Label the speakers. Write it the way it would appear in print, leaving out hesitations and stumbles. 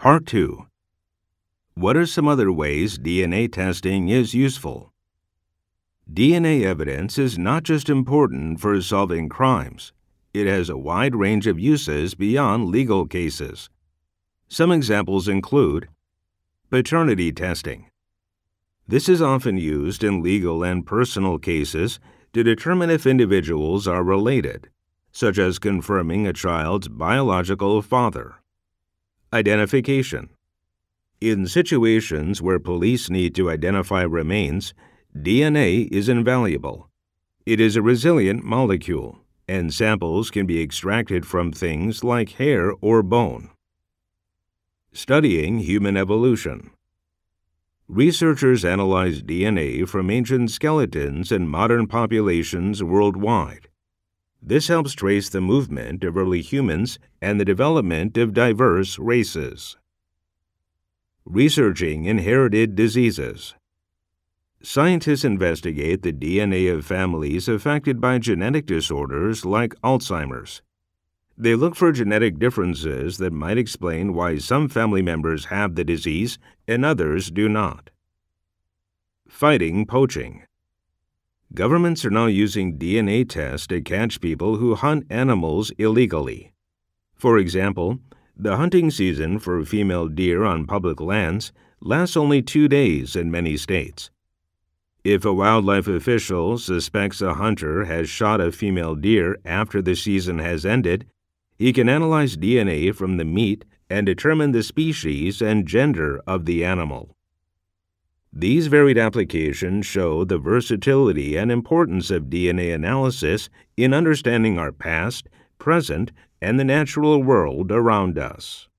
Speaker 1: Part 2. What are some other ways DNA testing is useful? DNA evidence is not just important for solving crimes. It has a wide range of uses beyond legal cases. Some examples include paternity testing. This is often used in legal and personal cases to determine if individuals are related, such as confirming a child's biological father. Identification. In situations where police need to identify remains, DNA is invaluable. It is a resilient molecule, and samples can be extracted from things like hair or bone. Studying human evolution. Researchers analyze DNA from ancient skeletons and modern populations worldwide. This helps trace the movement of early humans and the development of diverse races. Researching inherited diseases. Scientists investigate the DNA of families affected by genetic disorders like Alzheimer's. They look for genetic differences that might explain why some family members have the disease and others do not. Fighting poaching. Governments are now using DNA tests to catch people who hunt animals illegally. For example, the hunting season for female deer on public lands lasts only 2 days in many states. If a wildlife official suspects a hunter has shot a female deer after the season has ended, he can analyze DNA from the meat and determine the species and gender of the animal. These varied applications show the versatility and importance of DNA analysis in understanding our past, present, and the natural world around us.